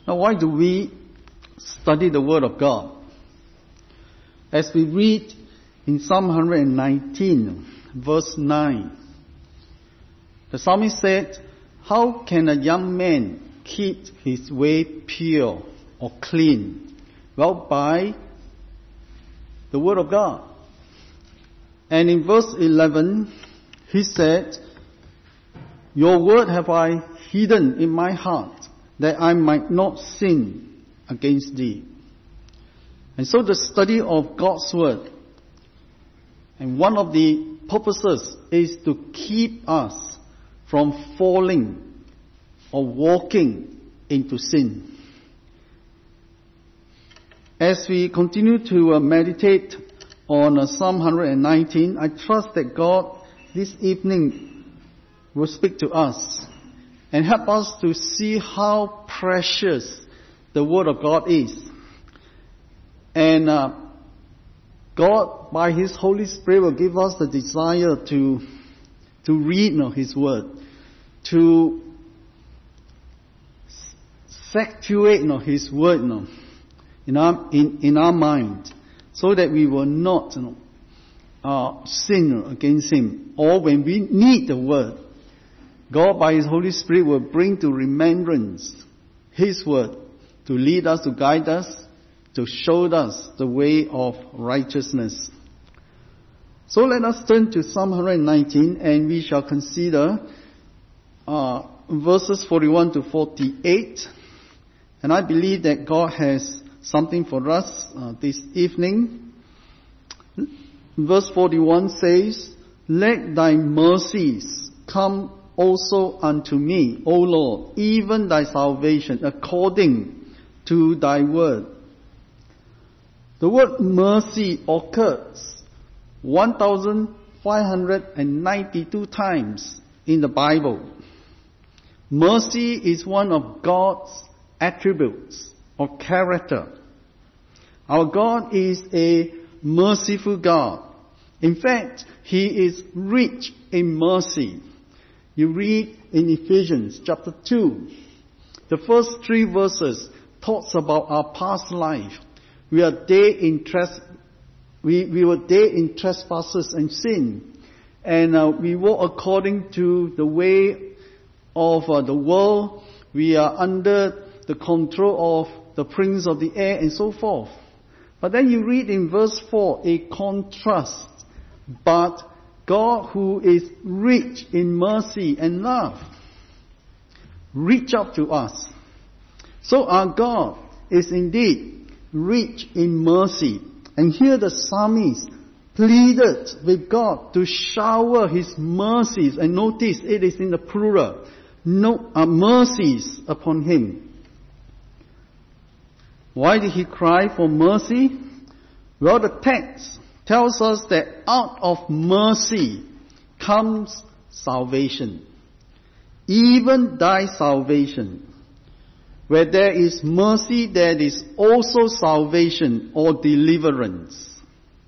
Now, why do we study the Word of God? As we read in Psalm 119, verse 9, the psalmist said, "How can a young man keep his way pure or clean?" Well, by the Word of God. And in verse 11, he said, "Your word have I hidden in my heart, that I might not sin against thee." And so the study of God's Word, and one of the purposes is to keep us from falling or walking into sin. As we continue to meditate on Psalm 119, I trust that God this evening will speak to us and help us to see how precious the Word of God is. And God, by His Holy Spirit, will give us the desire to read His Word, to saturate His Word in our mind, so that we will not sin against Him. Or when we need the Word, God by His Holy Spirit will bring to remembrance His Word to lead us, to guide us, to show us the way of righteousness. So let us turn to Psalm 119 and we shall consider verses 41 to 48. And I believe that God has something for us this evening. Verse 41 says, "Let thy mercies come also unto me, O Lord, even thy salvation, according to thy word." The word mercy occurs 1,592 times in the Bible. Mercy is one of God's attributes or character. Our God is a merciful God. In fact, He is rich in mercy. You read in Ephesians chapter 2, the first 3 verses talks about our past life. We were dead in trespasses and sin, and we walk according to the way of the world. We are under the control of the prince of the air and so forth. But then you read in verse 4 a contrast. But God, who is rich in mercy and love, reach out to us. So our God is indeed rich in mercy. And here the psalmist pleaded with God to shower His mercies. And notice it is in the plural. Mercies upon him. Why did he cry for mercy? Well, the text tells us that out of mercy comes salvation. Even thy salvation. Where there is mercy, there is also salvation or deliverance.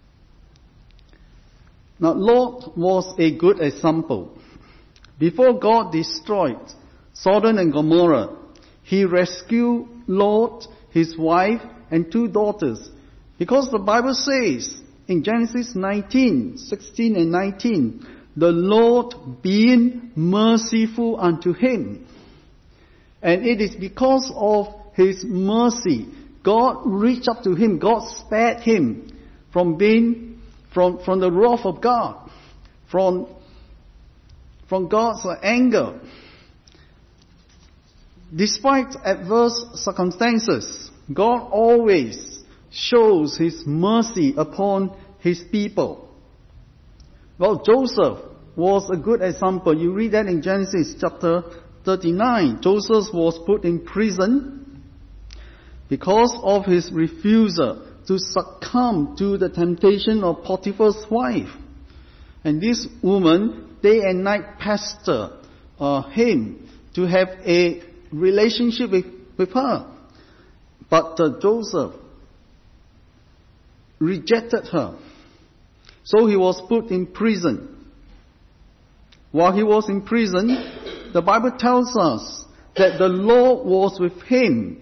Now, Lot was a good example. Before God destroyed Sodom and Gomorrah, He rescued Lot, his wife, and 2 daughters. Because the Bible says in Genesis 19:16 and 19, the Lord being merciful unto him. And it is because of His mercy, God reached up to him, God spared him from the wrath of God, from God's anger. Despite adverse circumstances, God always shows His mercy upon His people. Well, Joseph was a good example. You read that in Genesis chapter 39. Joseph was put in prison because of his refusal to succumb to the temptation of Potiphar's wife. And this woman, day and night, pestered him to have a relationship with her. But Joseph rejected her. So he was put in prison. While he was in prison, the Bible tells us that the Lord was with him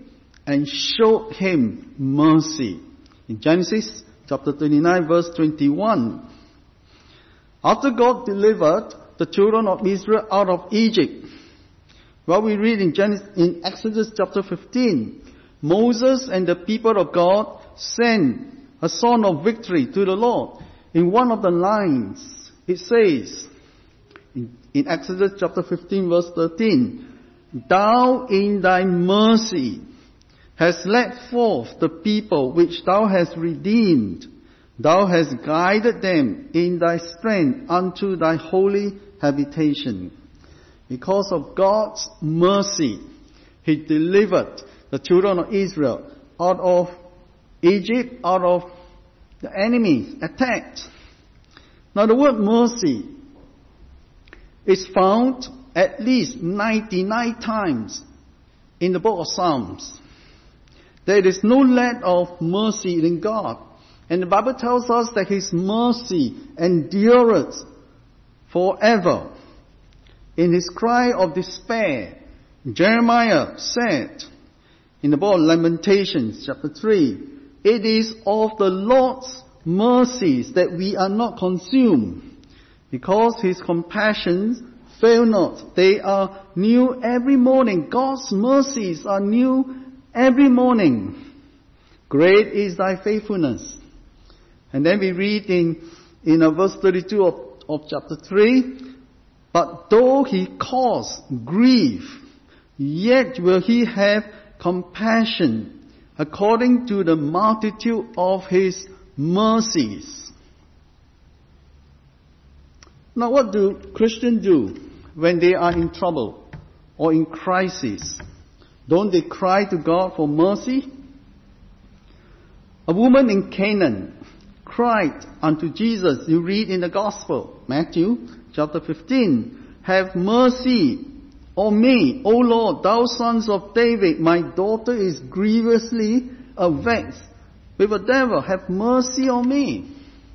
and showed him mercy. In Genesis chapter 29 verse 21. After God delivered the children of Israel out of Egypt, well, we read in Exodus chapter 15, Moses and the people of God sent a song of victory to the Lord. In one of the lines, it says, in Exodus chapter 15 verse 13, Thou in thy mercy hast led forth the people which thou hast redeemed. Thou hast guided them in thy strength unto thy holy habitation. Because of God's mercy, He delivered the children of Israel out of Egypt, out of the enemies attacked. Now the word mercy is found at least 99 times in the book of Psalms. There is no lack of mercy in God. And the Bible tells us that His mercy endureth forever. In his cry of despair, Jeremiah said in the book of Lamentations, chapter 3, It is of the Lord's mercies that we are not consumed, because His compassions fail not. They are new every morning. God's mercies are new every morning. Great is thy faithfulness. And then we read in verse 32 of chapter 3, But though he cause grief, yet will he have compassion according to the multitude of his mercies. Now what do Christians do when they are in trouble or in crisis? Don't they cry to God for mercy? A woman in Canaan cried unto Jesus. You read in the Gospel, Matthew chapter 15, Have mercy on me, O Lord, thou son of David. My daughter is grievously vexed with a devil. Have mercy on me.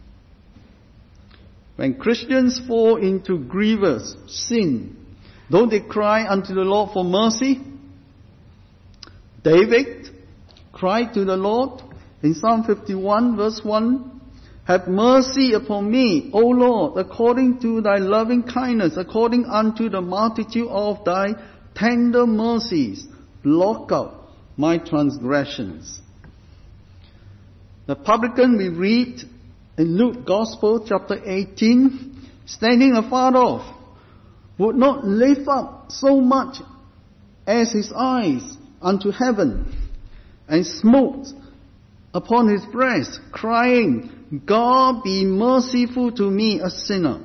When Christians fall into grievous sin, don't they cry unto the Lord for mercy? David cried to the Lord in Psalm 51 verse 1, Have mercy upon me, O Lord, according to thy loving kindness, according unto the multitude of thy tender mercies. Blot out my transgressions. The publican we read in Luke Gospel chapter 18, standing afar off, would not lift up so much as his eyes unto heaven, and smote upon his breast, crying, God be merciful to me, a sinner.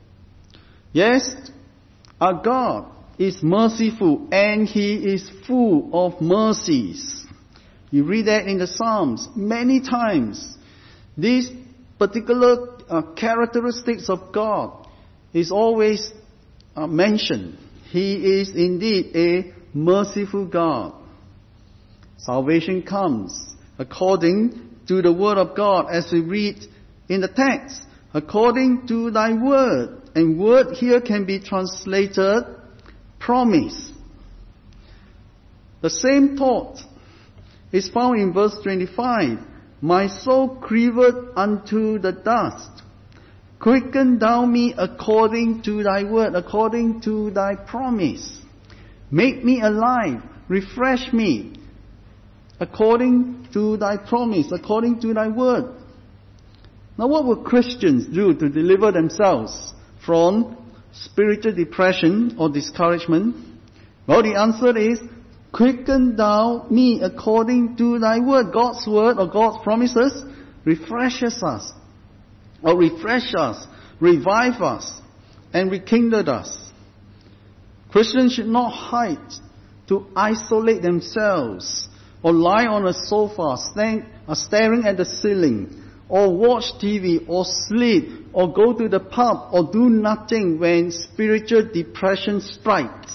Yes, our God is merciful, and He is full of mercies. You read that in the Psalms many times. These particular characteristics of God is always mentioned. He is indeed a merciful God. Salvation comes according to the word of God, as we read in the text, according to thy word. And word here can be translated promise. The same thought is found in verse 25. My soul grieveth unto the dust. Quicken thou me according to thy word, according to thy promise. Make me alive, refresh me, according to thy promise, according to thy word. Now what will Christians do to deliver themselves from spiritual depression or discouragement? Well, the answer is, quicken thou me according to thy word. God's word or God's promises refreshes us, or refresh us, revive us, and rekindle us. Christians should not hide to isolate themselves, or lie on a sofa staring at the ceiling, or watch TV, or sleep, or go to the pub, or do nothing when spiritual depression strikes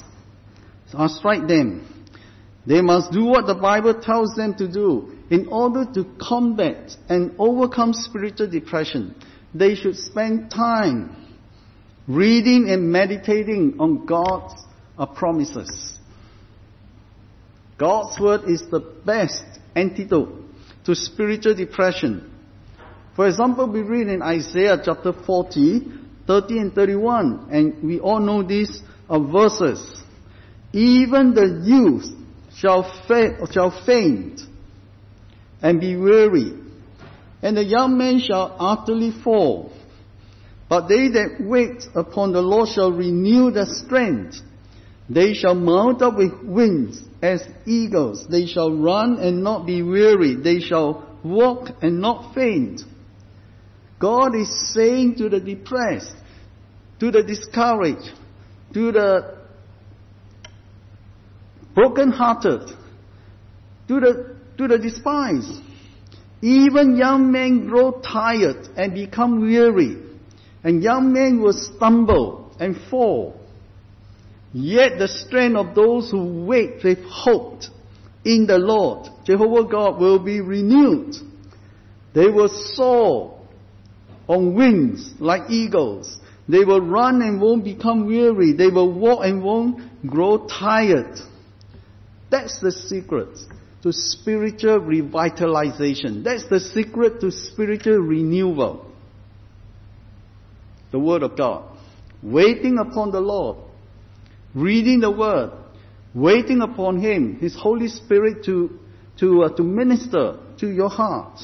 them. They must do what the Bible tells them to do in order to combat and overcome spiritual depression. They should spend time reading and meditating on God's promises. God's word is the best antidote to spiritual depression. For example, we read in Isaiah chapter 40, 30 and 31, and we all know these verses. Even the youth shall faint and be weary, and the young men shall utterly fall. But they that wait upon the Lord shall renew their strength. They shall mount up with wings as eagles. They shall run and not be weary. They shall walk and not faint. God is saying to the depressed, to the discouraged, to the broken-hearted, to the despised. Even young men grow tired and become weary, and young men will stumble and fall. Yet the strength of those who wait with hope in the Lord, Jehovah God, will be renewed. They will soar on wings like eagles. They will run and won't become weary. They will walk and won't grow tired. That's the secret to spiritual revitalization. That's the secret to spiritual renewal. The Word of God. Waiting upon the Lord. Reading the Word. Waiting upon Him, His Holy Spirit to minister to your heart.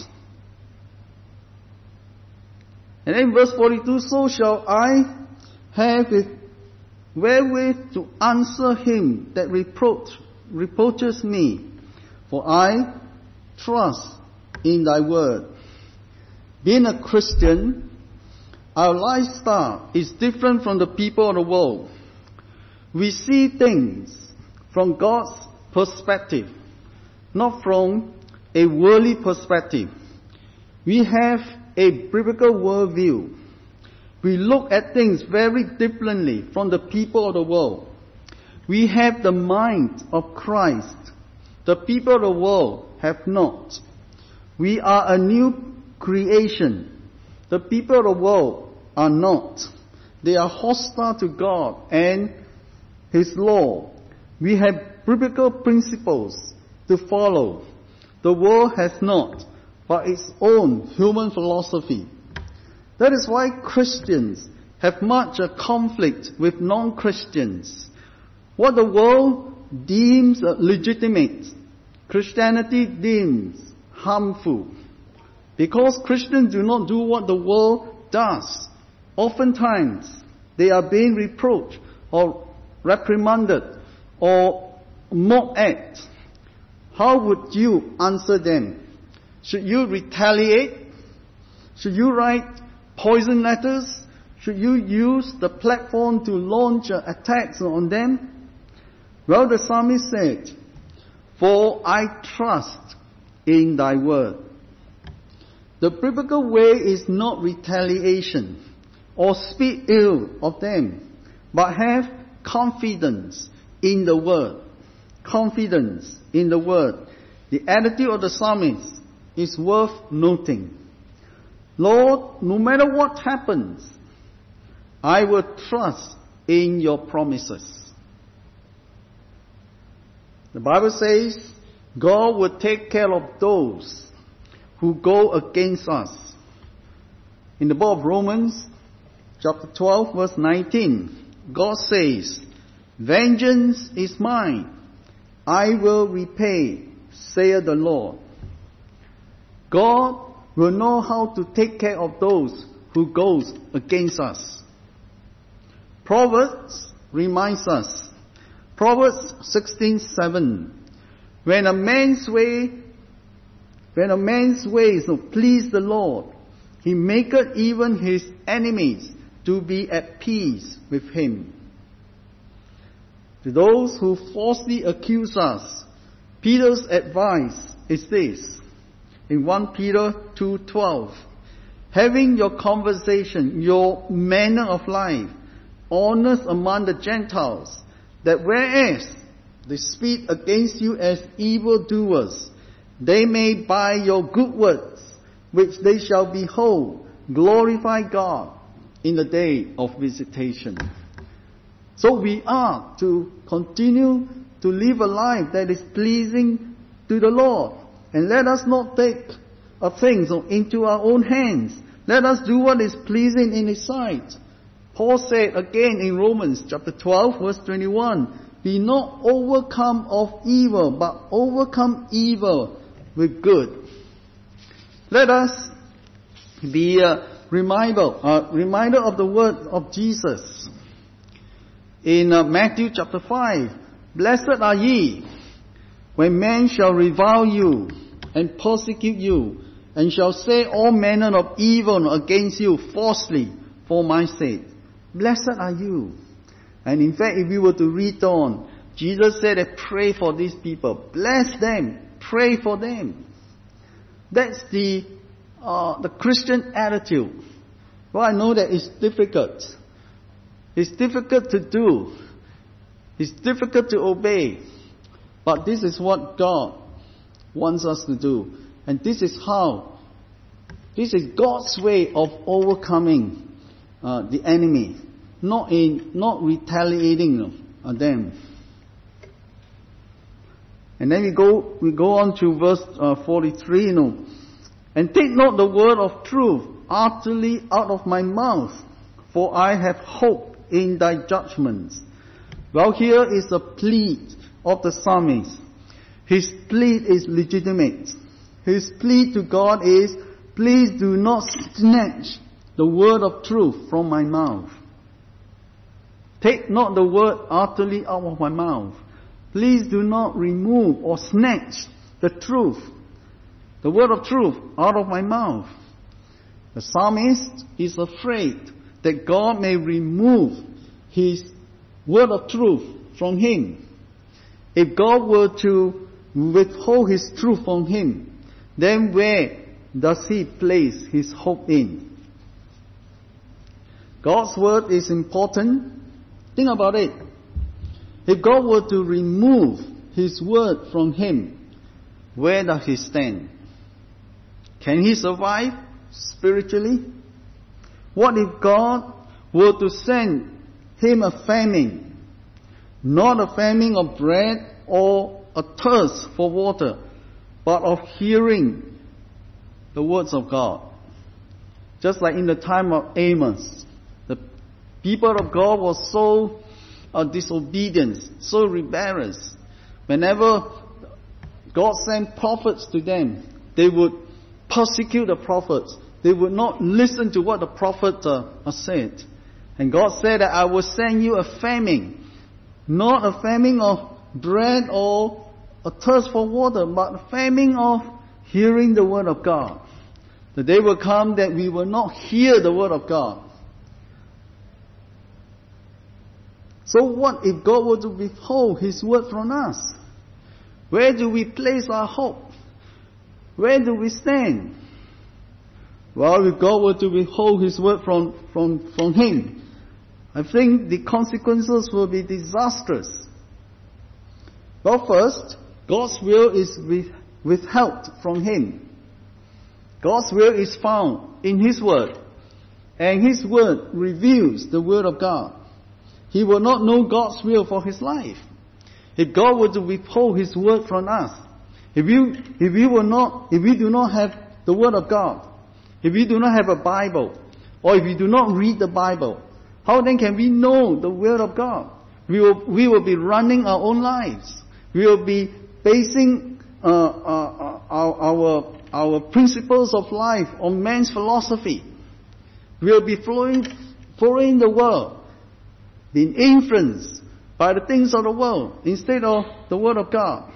And then verse 42, so shall I have wherewith to answer him that reproaches me, for I trust in thy word. Being a Christian, our lifestyle is different from the people of the world. We see things from God's perspective, not from a worldly perspective. We have a biblical worldview. We look at things very differently from the people of the world. We have the mind of Christ. The people of the world have not. We are a new creation. The people of the world are not. They are hostile to God and His law. We have biblical principles to follow. The world has not, but its own human philosophy. That is why Christians have much a conflict with non-Christians. What the world deems legitimate, Christianity deems harmful. Because Christians do not do what the world does, oftentimes they are being reproached or reprimanded or mocked at. How would you answer them? Should you retaliate? Should you write poison letters? Should you use the platform to launch attacks on them? Well, the psalmist said, for I trust in thy word. The biblical way is not retaliation or speak ill of them, but have confidence in the word. Confidence in the word. The attitude of the psalmist is worth noting. Lord, no matter what happens, I will trust in your promises. The Bible says God will take care of those who go against us. In the book of Romans, chapter 12, verse 19, God says, vengeance is mine, I will repay, saith the Lord. God will know how to take care of those who goes against us. Proverbs reminds us, Proverbs 16:7, when a man's ways please the Lord, he maketh even his enemies to be at peace with him. To those who falsely accuse us, Peter's advice is this. In 1 Peter 2:12, having your conversation, your manner of life, honest among the Gentiles, that whereas they speak against you as evildoers, they may by your good words, which they shall behold, glorify God in the day of visitation. So we are to continue to live a life that is pleasing to the Lord. And let us not take things into our own hands. Let us do what is pleasing in His sight. Paul said again in Romans chapter 12 verse 21, be not overcome of evil, but overcome evil with good. Let us be reminder of the word of Jesus. In Matthew chapter 5, blessed are ye when men shall revile you and persecute you, and shall say all manner of evil against you falsely for my sake. Blessed are you. And in fact, if we were to read on, Jesus said that pray for these people. Bless them. Pray for them. That's the Christian attitude. Well, I know that it's difficult. It's difficult to do. It's difficult to obey. But this is what God wants us to do. And this is God's way of overcoming the enemy. Not retaliating them. And then we go on to verse 43, and take not the word of truth utterly out of my mouth, for I have hope in thy judgments. Well, here is the plea of the psalmist. His plea is legitimate. His plea to God is, please do not snatch the word of truth from my mouth. Take not the word utterly out of my mouth. Please do not remove or snatch the truth, the word of truth, out of my mouth. The psalmist is afraid that God may remove His word of truth from him. If God were to withhold His truth from him, then where does he place his hope in? God's word is important. Think about it. If God were to remove His word from him, where does he stand? Can he survive spiritually? What if God were to send him a famine? Not a famine of bread or a thirst for water, but of hearing the words of God. Just like in the time of Amos, the people of God were so disobedient, so rebellious. Whenever God sent prophets to them, they would persecute the prophets. They would not listen to what the prophet said. And God said that I will send you a famine. Not a famine of bread or a thirst for water, but a famine of hearing the word of God. The day will come that we will not hear the word of God. So what if God were to withhold His word from us? Where do we place our hope? Where do we stand? Well, if God were to withhold His word from Him, I think the consequences will be disastrous. Well, first, God's will is withheld from Him. God's will is found in His word, and His word reveals the word of God. He will not know God's will for his life. If God were to withhold His word from us, if we do not have the word of God, if we do not have a Bible, or if we do not read the Bible, how then can we know the word of God? We will be running our own lives. We will be basing our principles of life on man's philosophy. We will be following the world, being influenced by the things of the world instead of the word of God.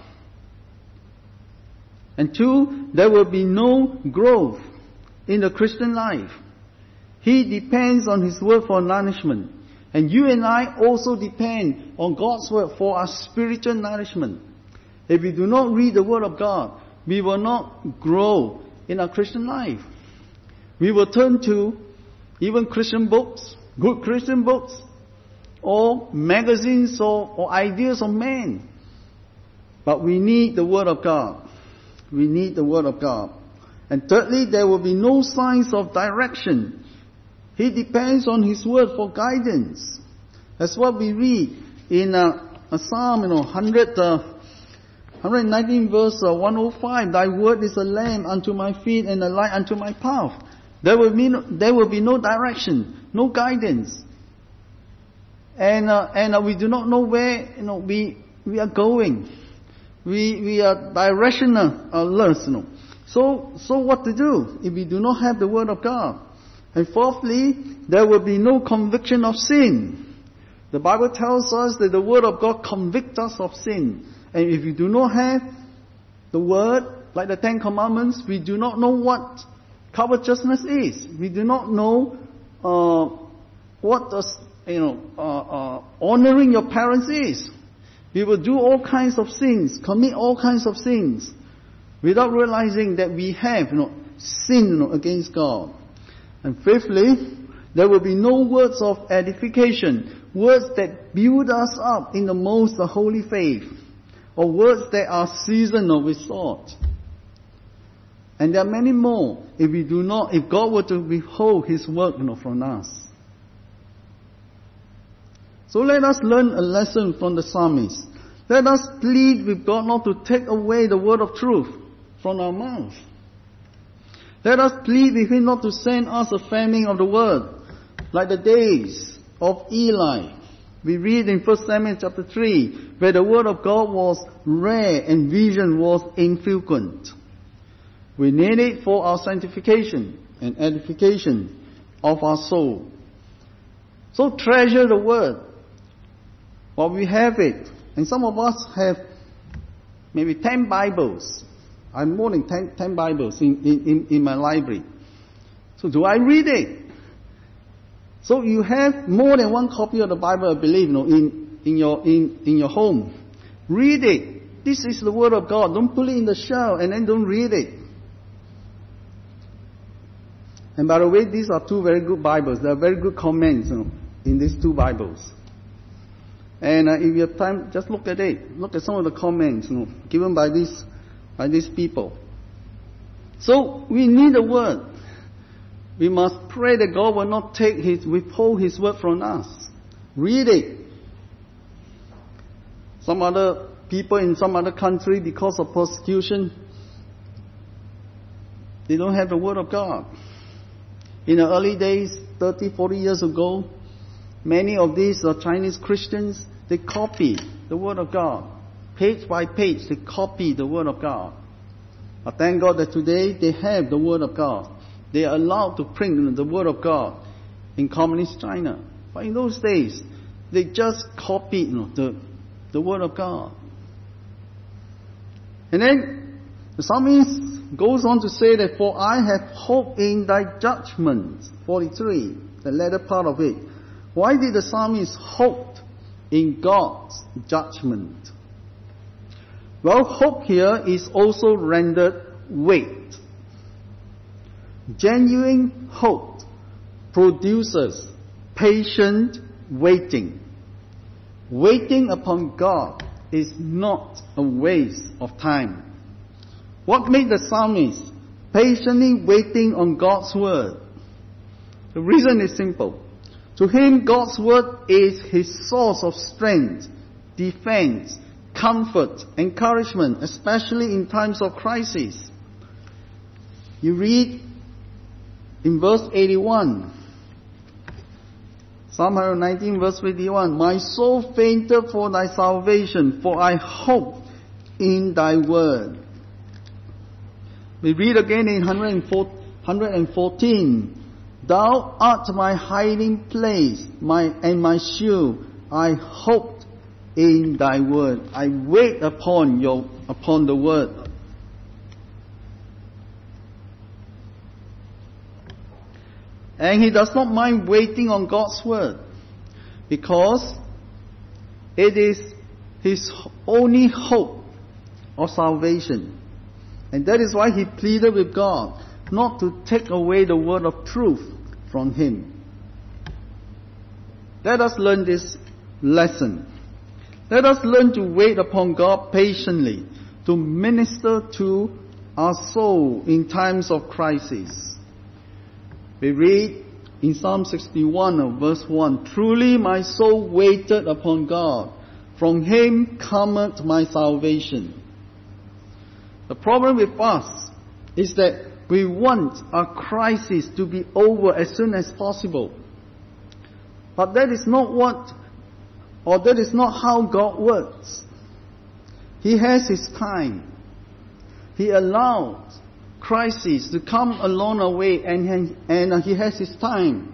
And two, there will be no growth in the Christian life. He depends on His word for nourishment. And you and I also depend on God's word for our spiritual nourishment. If we do not read the word of God, we will not grow in our Christian life. We will turn to even Christian books, good Christian books, or magazines or ideas of man. But we need the word of God. We need the word of God. And thirdly, there will be no signs of direction. He depends on His word for guidance. That's what we read in a psalm, 119 verse 105, Thy word is a lamp unto my feet and a light unto my path. There will be no direction, no guidance. And we do not know where, we are going. We are directionless, So what to do if we do not have the word of God? And fourthly, there will be no conviction of sin. The Bible tells us that the word of God convicts us of sin. And if we do not have the word, like the Ten Commandments, we do not know what covetousness is. We do not know what does honoring your parents is. We will do all kinds of sins, commit all kinds of sins, without realizing that we have sinned against God. And fifthly, there will be no words of edification, words that build us up in the most holy faith, or words that are seasoned with salt. And there are many more if God were to withhold His word from us. So let us learn a lesson from the psalmist. Let us plead with God not to take away the word of truth from our mouth. Let us plead with Him not to send us a famine of the word, like the days of Eli. We read in 1 Samuel chapter 3, where the word of God was rare and vision was infrequent. We need it for our sanctification and edification of our soul. So treasure the word while we have it. And some of us have maybe 10 Bibles. I have more than 10 Bibles in my library. So do I read it? So you have more than one copy of the Bible, I believe, in your home. Read it. This is the Word of God. Don't put it in the shelf and then don't read it. And by the way, these are two very good Bibles. There are very good comments in these two Bibles. And if you have time, just look at it. Look at some of the comments given by these people. So we need the Word. We must pray that God will not withhold His word from us. Read it. Some other people in some other country, because of persecution, they don't have the word of God. In the early days, 30, 40 years ago, many of these Chinese Christians, they copy the word of God. Page by page, they copy the word of God. But thank God that today they have the word of God. They are allowed to print the word of God in communist China. But in those days, they just copied the word of God. And then the psalmist goes on to say that, for I have hope in thy judgment. 43, the latter part of it. Why did the psalmist hope in God's judgment? Well, hope here is also rendered wait. Genuine hope produces patient waiting. Waiting upon God is not a waste of time. What made the psalmist patiently waiting on God's word? The reason is simple. To him, God's word is his source of strength, defense, comfort, encouragement, especially in times of crisis. You read in verse 81, Psalm 119 verse 81, my soul fainted for thy salvation, for I hope in thy word. We read again in 114, thou art my hiding place, and my shield. I hoped in thy word. I wait upon the word. And he does not mind waiting on God's word, because it is his only hope of salvation. And that is why he pleaded with God not to take away the word of truth from him. Let us learn this lesson. Let us learn to wait upon God patiently, to minister to our soul in times of crisis. We read in Psalm 61 verse 1, truly my soul waited upon God. From him cometh my salvation. The problem with us is that we want our crisis to be over as soon as possible. But that is not that is not how God works. He has His time. He allows crises to come along our way, and He has His time.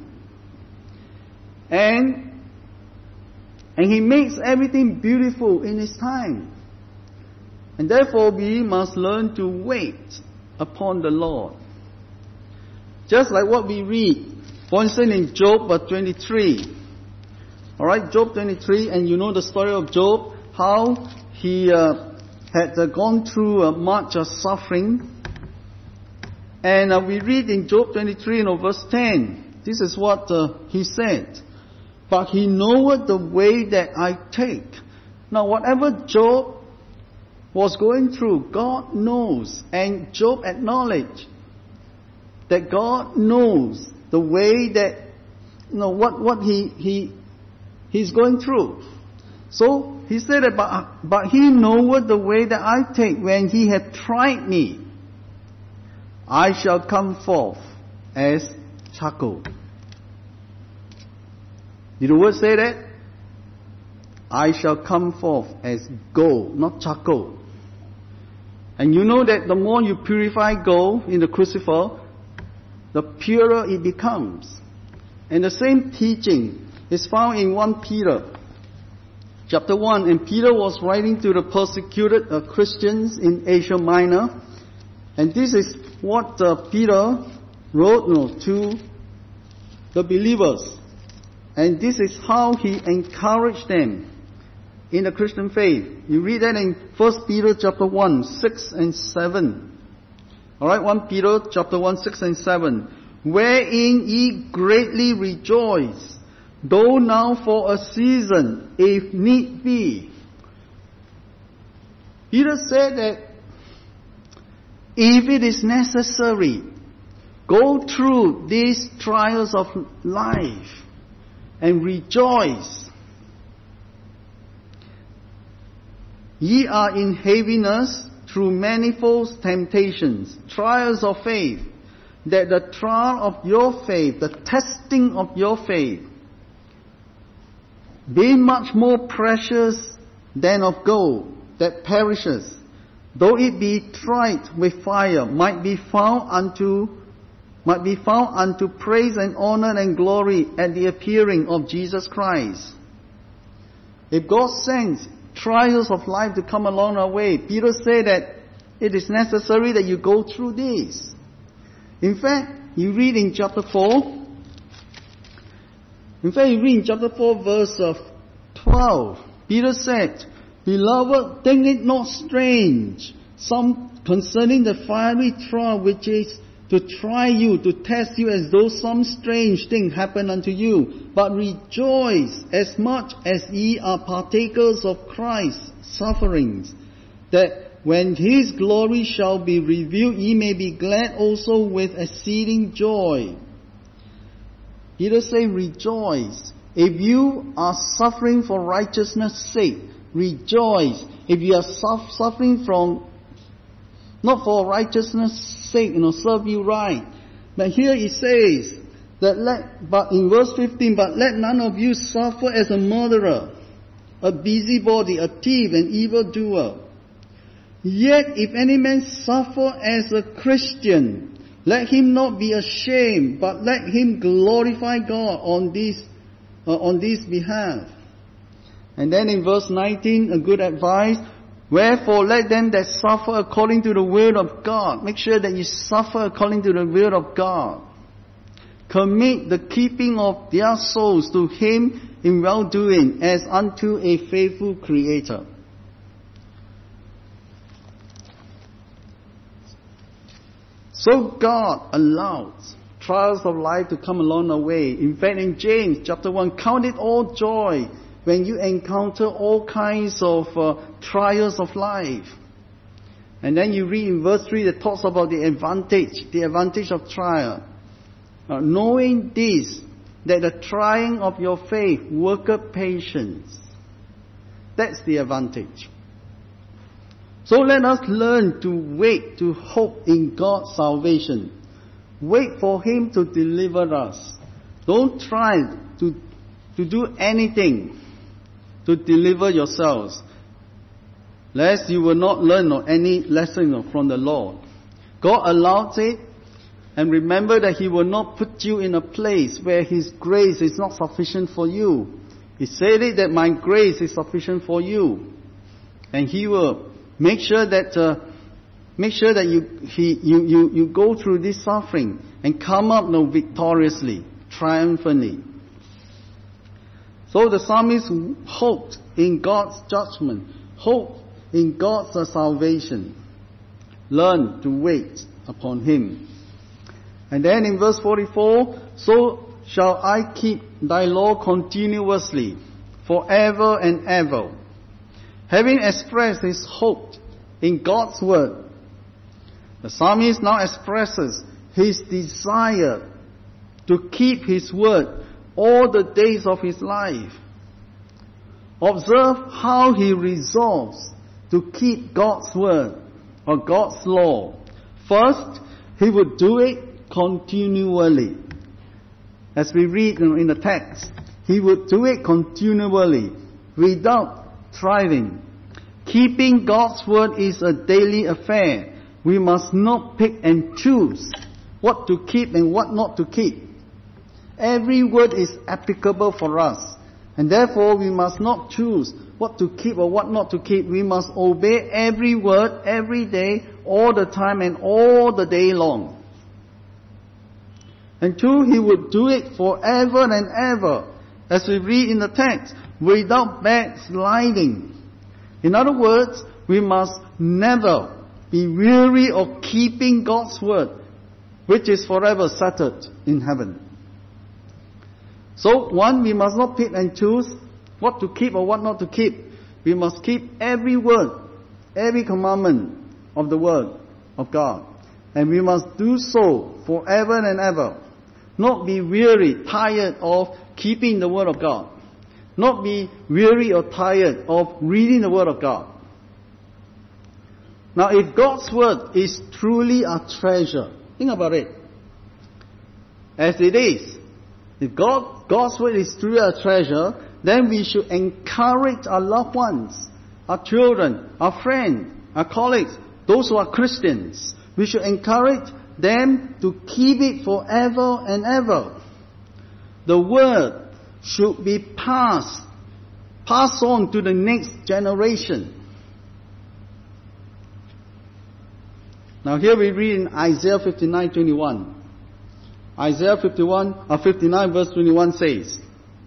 And He makes everything beautiful in His time. And therefore we must learn to wait upon the Lord. Just like what we read, for instance, in Job 23. Alright, Job 23, and you know the story of Job, how he had gone through much suffering. And we read in Job 23 verse 10, this is what he said. But He knoweth the way that I take. Now whatever Job was going through, God knows. And Job acknowledged that God knows the way that, what he's going through. So he said that, but He knoweth the way that I take. When He hath tried me, I shall come forth as charcoal. Did the word say that? I shall come forth as gold, not charcoal. And you know that the more you purify gold in the crucible, the purer it becomes. And the same teaching is found in 1 Peter chapter 1. And Peter was writing to the persecuted Christians in Asia Minor. And this is what Peter wrote to the believers. And this is how he encouraged them in the Christian faith. You read that in 1 Peter chapter 1, 6 and 7. Alright, 1 Peter chapter 1, 6 and 7. Wherein ye greatly rejoice, though now for a season, if need be. Peter said that if it is necessary, go through these trials of life and rejoice. Ye are in heaviness through manifold temptations, trials of faith, that the trial of your faith, the testing of your faith, being much more precious than of gold that perishes, though it be tried with fire, might be found unto praise and honor and glory at the appearing of Jesus Christ. If God sends trials of life to come along our way, Peter said that it is necessary that you go through this. In fact, you read in chapter 4, verse 12, Peter said, Beloved, think it not strange, some concerning the fiery trial which is to try you, to test you, as though some strange thing happened unto you. But rejoice as much as ye are partakers of Christ's sufferings, that when His glory shall be revealed, ye may be glad also with exceeding joy. Peter say, rejoice. If you are suffering for righteousness' sake, rejoice. If you are suffering from, not for righteousness' sake, serve you right. But here it says, but in verse 15, but let none of you suffer as a murderer, a busybody, a thief, an evildoer. Yet if any man suffer as a Christian, let him not be ashamed, but let him glorify God on this behalf. And then in verse 19, a good advice, wherefore let them that suffer according to the will of God, make sure that you suffer according to the will of God, commit the keeping of their souls to Him in well-doing, as unto a faithful Creator. So God allows trials of life to come along our way. In fact, in James chapter 1, count it all joy when you encounter all kinds of trials of life. And then you read in verse 3 that talks about the advantage of trial. Knowing this, that the trying of your faith worketh patience. That's the advantage. So let us learn to wait, to hope in God's salvation. Wait for Him to deliver us. Don't try to do anything to deliver yourselves, lest you will not learn any lesson from the Lord. God allows it, and remember that He will not put you in a place where His grace is not sufficient for you. He said it that my grace is sufficient for you, and He will make sure that you go through this suffering and come up victoriously, triumphantly. So the psalmist hoped in God's judgment, hoped in God's salvation. Learn to wait upon Him. And then in verse 44, so shall I keep thy law continuously, forever and ever. Having expressed his hope in God's word, the psalmist now expresses his desire to keep His word all the days of his life. Observe how he resolves to keep God's word or God's law. First, he would do it continually. As we read in the text, he would do it continually without striving. Keeping God's word is a daily affair. We must not pick and choose what to keep and what not to keep. Every word is applicable for us, and therefore we must not choose what to keep or what not to keep. We must obey every word, every day, all the time and all the day long. And two, he would do it forever and ever, as we read in the text, without backsliding. In other words, we must never be weary of keeping God's word, which is forever settled in heaven. So, one, we must not pick and choose what to keep or what not to keep. We must keep every word, every commandment of the word of God. And we must do so forever and ever. Not be weary, tired of keeping the word of God. Not be weary or tired of reading the word of God. Now, if God's word is truly a treasure, think about it. As it is, if God's word is truly a treasure, then we should encourage our loved ones, our children, our friends, our colleagues, those who are Christians. We should encourage them to keep it forever and ever. The word should be passed on to the next generation. Now here we read in Isaiah 59:21. Isaiah 59 verse 21 says,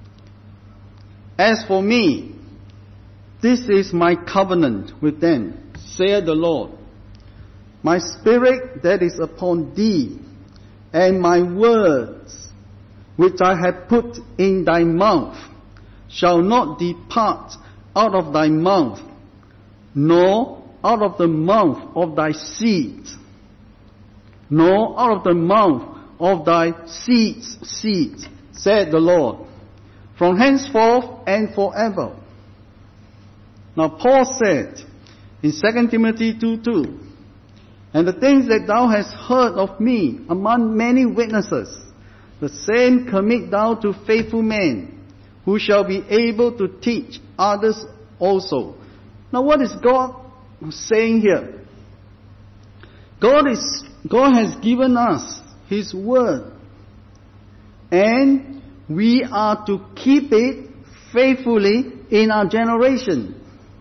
As for me, this is my covenant with them, saith the Lord. My spirit that is upon thee, and my words which I have put in thy mouth, shall not depart out of thy mouth, nor out of the mouth of thy seed, nor out of the mouth of thy seeds, said the Lord, from henceforth and forever. Now Paul said in 2 Timothy 2:2, And the things that thou hast heard of me among many witnesses, the same commit thou to faithful men, who shall be able to teach others also. Now what is God saying here? God has given us His word, and we are to keep it faithfully in our generation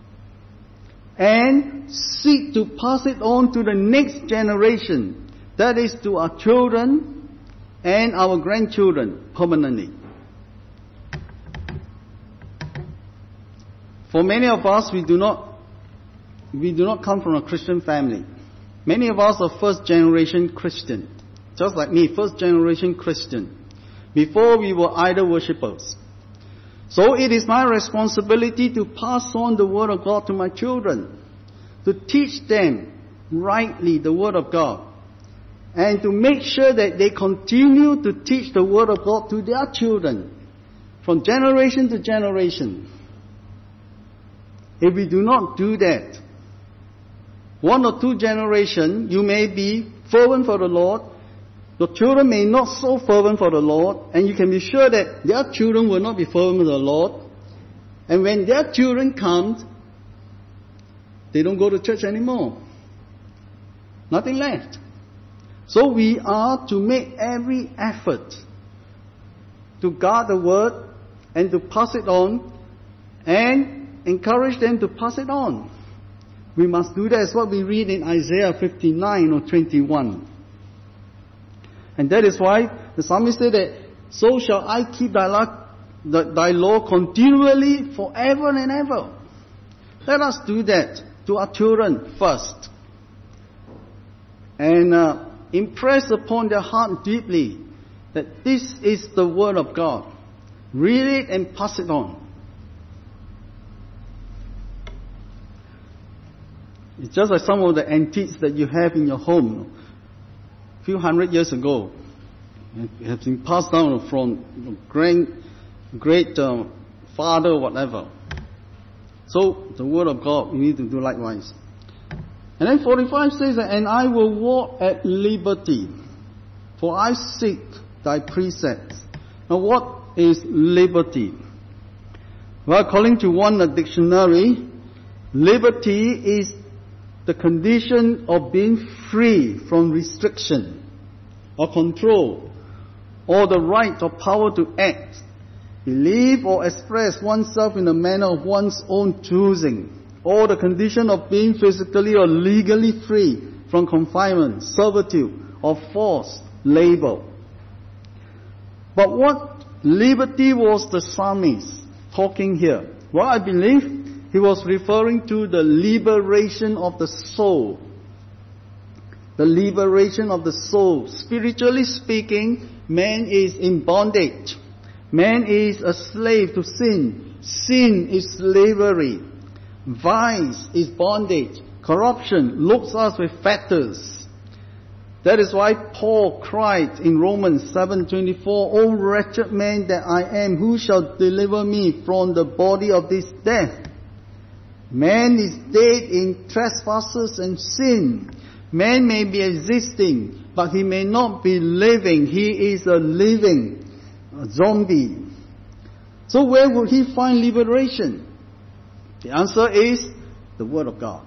and seek to pass it on to the next generation, that is to our children and our grandchildren permanently. For many of us, we do not come from a Christian family. Many of us are first generation Christian. Just like me, first generation Christian. Before we were idol worshippers. So it is my responsibility to pass on the word of God to my children. To teach them rightly the word of God. And to make sure that they continue to teach the word of God to their children. From generation to generation. If we do not do that, 1 or 2 generations, you may be fervent for the Lord. Your children may not so fervent for the Lord, and you can be sure that their children will not be fervent for the Lord. And when their children come, they don't go to church anymore. Nothing left. So we are to make every effort to guard the word and to pass it on and encourage them to pass it on. We must do that. As what we read in Isaiah 59 or 21. And that is why the psalmist said that, so shall I keep thy law continually forever and ever. Let us do that to our children first. And impress upon their heart deeply that this is the word of God. Read it and pass it on. It's just like some of the antiques that you have in your home. A few hundred years ago, it has been passed down from great father or whatever. So, the word of God, we need to do likewise. And then 45 says that, and I will walk at liberty, for I seek thy precepts. Now what is liberty? Well, according to one dictionary, liberty is the condition of being free from restriction or control, or the right or power to act, believe or express oneself in a manner of one's own choosing, or the condition of being physically or legally free from confinement, servitude, or forced labor. But what liberty was the psalmist talking here? Well, I believe he was referring to the liberation of the soul. The liberation of the soul. Spiritually speaking, man is in bondage. Man is a slave to sin. Sin is slavery. Vice is bondage. Corruption looks us with fetters. That is why Paul cried in Romans 7:24, O wretched man that I am, who shall deliver me from the body of this death? Man is dead in trespasses and sin. Man may be existing, but he may not be living. He is a living zombie. So where will he find liberation? The answer is the Word of God.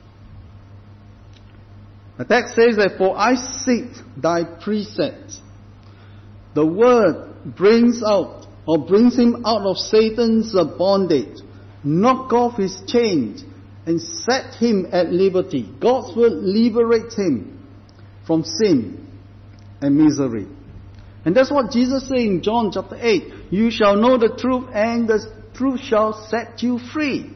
The text says that, for I seek thy precepts. The Word brings him out of Satan's bondage, knock off his chains, and set him at liberty. God's Word liberates him from sin and misery. And that's what Jesus said in John chapter 8. You shall know the truth, and the truth shall set you free.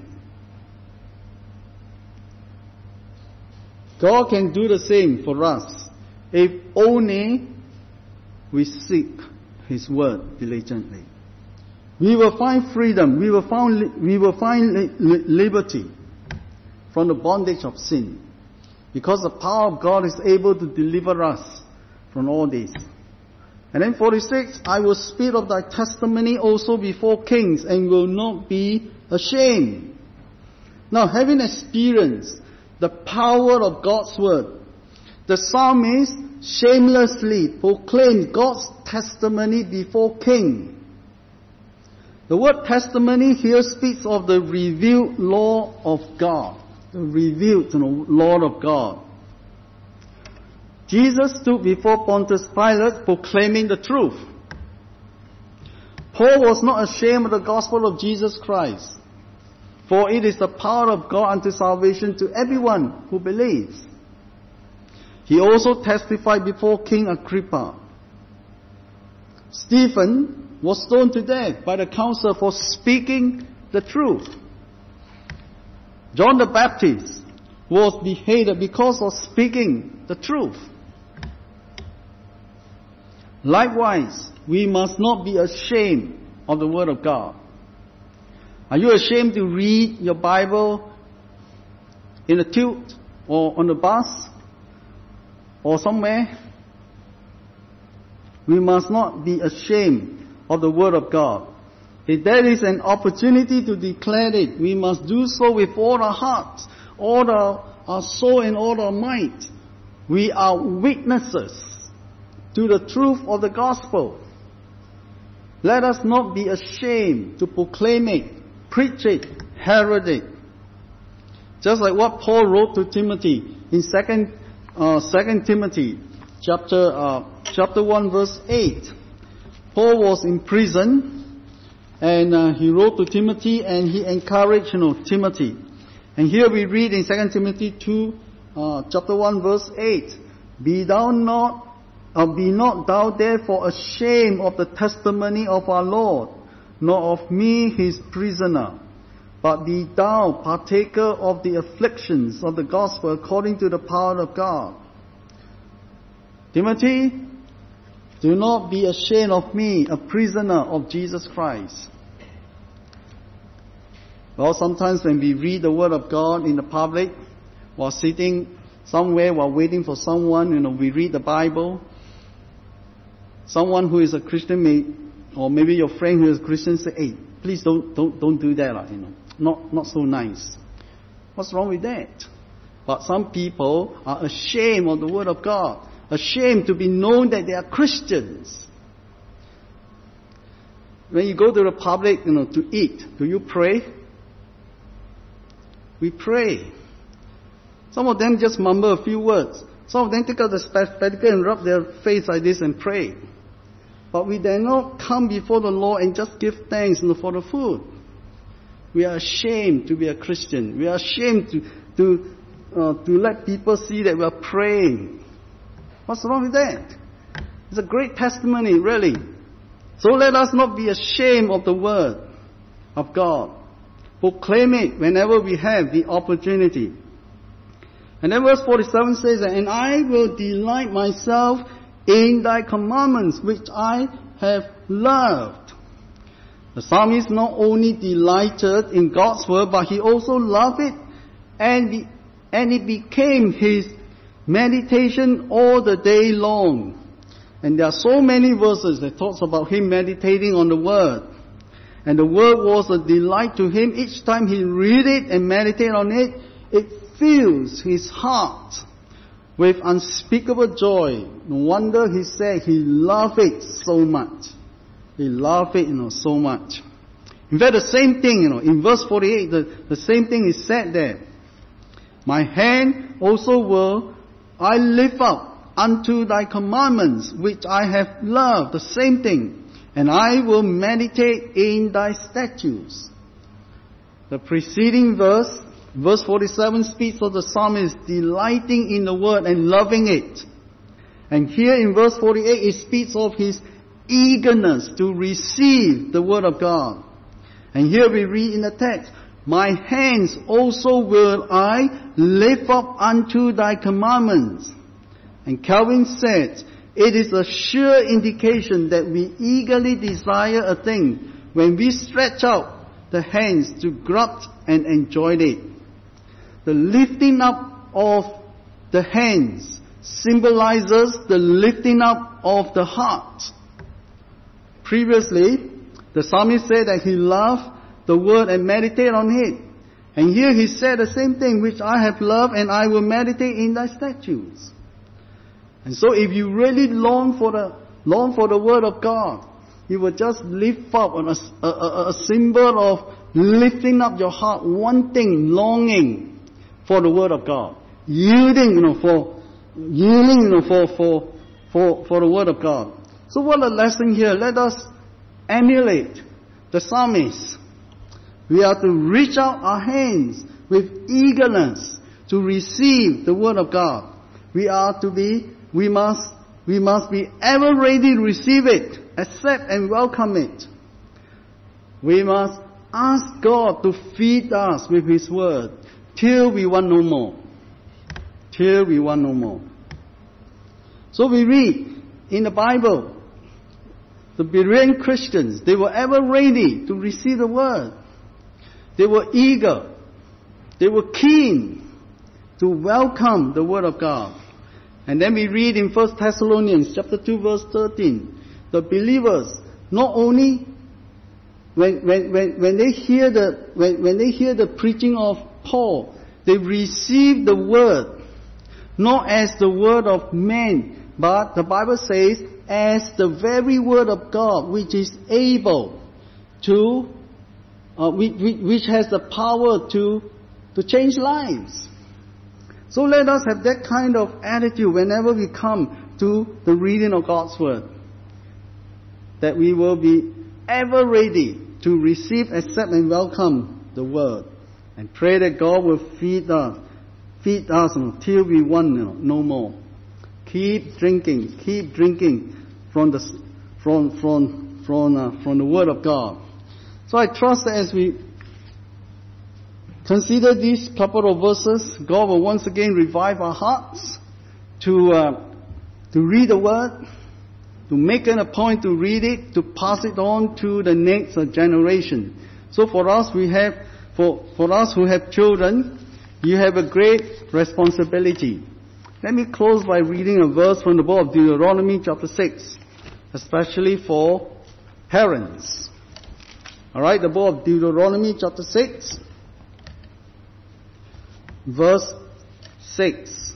God can do the same for us if only we seek His Word diligently. We will find freedom. We will find liberty from the bondage of sin, because the power of God is able to deliver us from all this. And then 46, I will speak of thy testimony also before kings, and will not be ashamed. Now, having experienced the power of God's Word, the psalmist shamelessly proclaimed God's testimony before king. The word testimony here speaks of the revealed law of God. The revealed law of God. Jesus stood before Pontius Pilate proclaiming the truth. Paul was not ashamed of the gospel of Jesus Christ, for it is the power of God unto salvation to everyone who believes. He also testified before King Agrippa. Stephen was stoned to death by the council for speaking the truth. John the Baptist was beheaded because of speaking the truth. Likewise, we must not be ashamed of the Word of God. Are you ashamed to read your Bible in a tube or on the bus or somewhere? We must not be ashamed of the Word of God. If there is an opportunity to declare it, we must do so with all our hearts, all our soul and all our might. We are witnesses to the truth of the gospel. Let us not be ashamed to proclaim it, preach it, herald it. Just like what Paul wrote to Timothy in 2 Timothy chapter 1 verse 8. Paul was in prison and he wrote to Timothy and he encouraged Timothy. And here we read in 2 Timothy 2 chapter 1 verse 8. Be not thou therefore ashamed of the testimony of our Lord, nor of me his prisoner, but be thou partaker of the afflictions of the gospel according to the power of God. Timothy, do not be ashamed of me, a prisoner of Jesus Christ. Well, sometimes when we read the Word of God in the public, while sitting somewhere, while waiting for someone, we read the Bible. Someone who is a Christian or maybe your friend who is a Christian say, hey, please don't do that, Not so nice. What's wrong with that? But some people are ashamed of the Word of God. Ashamed to be known that they are Christians. When you go to the public, to eat, do you pray? We pray. Some of them just mumble a few words. Some of them take out the spectacle and rub their face like this and pray. But we dare not come before the Lord and just give thanks for the food. We are ashamed to be a Christian. We are ashamed to let people see that we are praying. What's wrong with that? It's a great testimony, really. So let us not be ashamed of the Word of God. Proclaim it whenever we have the opportunity. And then verse 47 says, and I will delight myself in thy commandments, which I have loved. The psalmist not only delighted in God's word, but he also loved it, and it became his meditation all the day long. And there are so many verses that talks about him meditating on the word. And the word was a delight to him. Each time he read it and meditate on it, it fills his heart with unspeakable joy. No wonder he said he loved it so much. He loved it, so much. In fact, the same thing, in verse 48, the same thing is said there. My hand also will I lift up unto thy commandments, which I have loved. The same thing. And I will meditate in thy statutes. The preceding verse 47, speaks of the psalmist delighting in the word and loving it. And here in verse 48, it speaks of his eagerness to receive the word of God. And here we read in the text, my hands also will I lift up unto thy commandments. And Calvin said, it is a sure indication that we eagerly desire a thing when we stretch out the hands to grasp and enjoy it. The lifting up of the hands symbolizes the lifting up of the heart. Previously, the psalmist said that he loved the word and meditate on it. And here he said the same thing, which I have loved and I will meditate in thy statutes. And so if you really long for the word of God, you will just lift up on a symbol of lifting up your heart, wanting, longing for the word of God, yielding, for the word of God. So what a lesson here. Let us emulate the psalmist. We are to reach out our hands with eagerness to receive the word of God. We must be ever ready to receive it, accept and welcome it. We must ask God to feed us with His word till we want no more. Till we want no more. So we read in the Bible, the Berean Christians, they were ever ready to receive the word. They were eager. They were keen to welcome the word of God. And then we read in 1 Thessalonians chapter 2 verse 13, the believers not only when they hear the preaching of Paul, they receive the word, not as the word of man, but the Bible says, as the very word of God, which is able to, which has the power to change lives. So let us have that kind of attitude whenever we come to the reading of God's word, that we will be ever ready to receive, accept, and welcome the word, and pray that God will feed us till we want no more. Keep drinking from the word of God. So I trust that as we consider these couple of verses, God will once again revive our hearts to read the word, to make it a point to read it, to pass it on to the next generation. So for us, for us who have children, you have a great responsibility. Let me close by reading a verse from the book of Deuteronomy chapter 6, especially for parents. Alright, the book of Deuteronomy chapter 6, verse 6.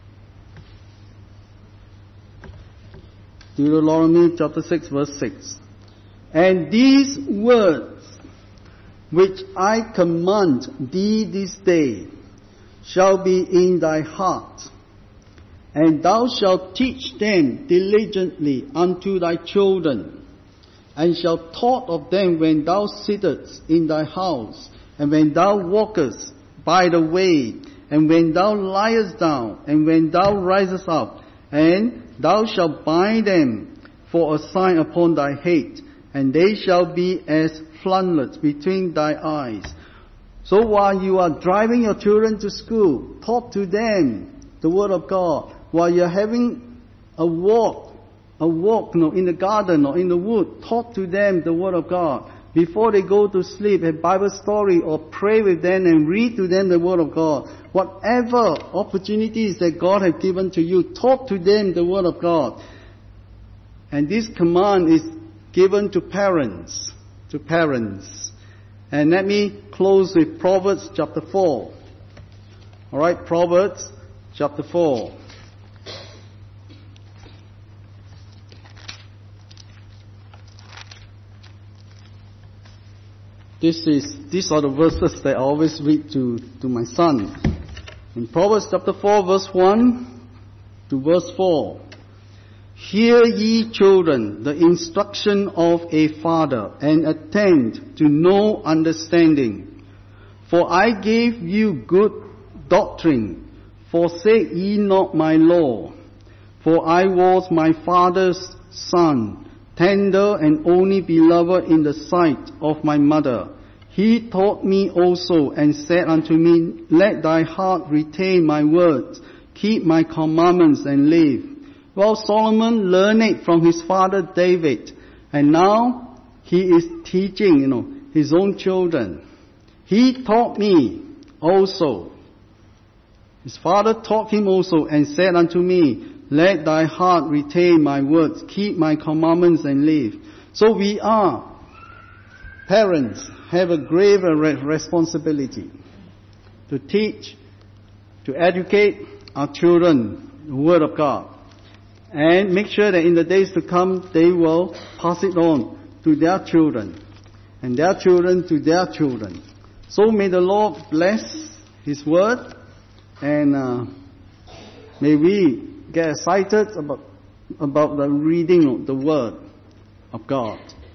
Deuteronomy chapter 6, verse 6. And these words which I command thee this day shall be in thy heart, and thou shalt teach them diligently unto thy children, and shalt talk of them when thou sittest in thy house, and when thou walkest by the way, and when thou liest down, and when thou risest up, and thou shalt bind them for a sign upon thy head, and they shall be as frontlets between thy eyes. So while you are driving your children to school, talk to them the word of God. While you're having a walk in the garden or in the wood, talk to them the word of God. Before they go to sleep, have Bible story or pray with them and read to them the word of God. Whatever opportunities that God has given to you, talk to them the word of God. And this command is given to parents. And let me close with Proverbs chapter 4. Alright, Proverbs chapter 4. These are the verses that I always read to my son. In Proverbs chapter 4, verse 1 to verse 4. Hear ye children the instruction of a father, and attend to know understanding. For I gave you good doctrine, forsake ye not my law. For I was my father's son, tender and only beloved in the sight of my mother. He taught me also, and said unto me, let thy heart retain my words, keep my commandments, and live. Well, Solomon learned it from his father David, and now he is teaching, his own children. He taught me also. His father taught him also, and said unto me, let thy heart retain my words, keep my commandments, and live. So we are, parents, have a grave responsibility to teach, to educate our children the word of God. And make sure that in the days to come, they will pass it on to their children, and their children to their children. So may the Lord bless His word, and may we get excited about the reading of the word of God.